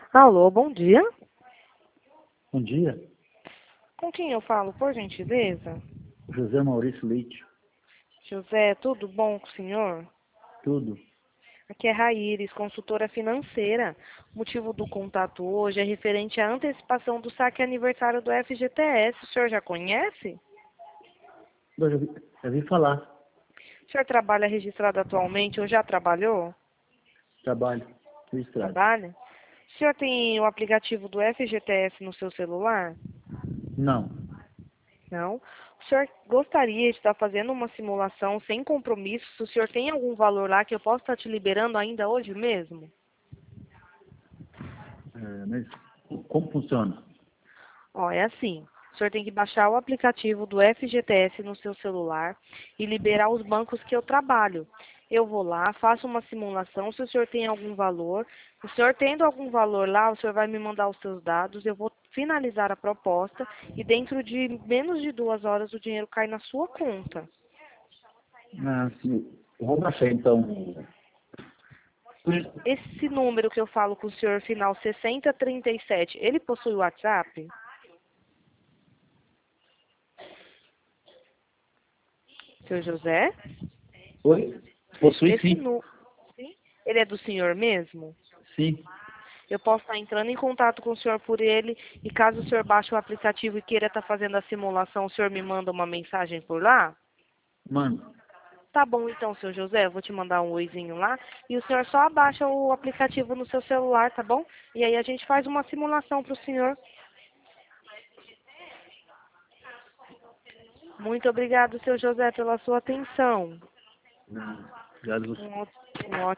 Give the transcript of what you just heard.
Alô, bom dia. Bom dia, Com quem eu falo, por gentileza? José Maurício Leite. José, tudo bom com o senhor? Tudo. Aqui é Raíris, consultora financeira. O motivo do contato hoje é referente à antecipação do saque aniversário do FGTS. O senhor já conhece? Já vi falar. O senhor trabalha registrado atualmente ou já trabalhou? Trabalho registrado. Trabalha? O senhor tem o aplicativo do FGTS no seu celular? Não. Não. O senhor gostaria de estar fazendo uma simulação sem compromisso? Se o senhor tem algum valor lá que eu possa estar te liberando ainda hoje mesmo? Mas como funciona? Ó, é assim. O senhor tem que baixar o aplicativo do FGTS no seu celular e liberar os bancos que eu trabalho. Eu vou lá, faço uma simulação, se o senhor tem algum valor. O senhor tendo algum valor lá, o senhor vai me mandar os seus dados, eu vou finalizar a proposta e dentro de menos de 2 horas o dinheiro cai na sua conta. Sim. Eu vou baixar então. Esse número que eu falo com o senhor, final 6037, ele possui WhatsApp? Seu José? Oi? Possui Esse sim. número, ele é do senhor mesmo? Sim. Eu posso estar entrando em contato com o senhor por ele e caso o senhor baixe o aplicativo e queira estar fazendo a simulação, o senhor me manda uma mensagem por lá? Mano, Tá bom então, seu José, eu vou te mandar um oizinho lá e o senhor só abaixa o aplicativo no seu celular, tá bom? E aí a gente faz uma simulação para o senhor. Muito obrigado, seu José, pela sua atenção. obrigado. Um ótimo